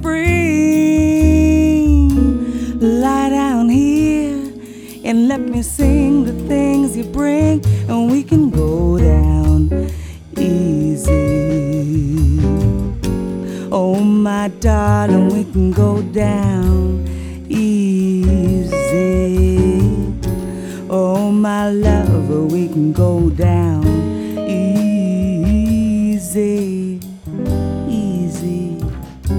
spring. Lie down here and let me sing the things you bring, and we can go down easy. Oh, my darling, we can go down easy. Oh, my lover, we can go down easy.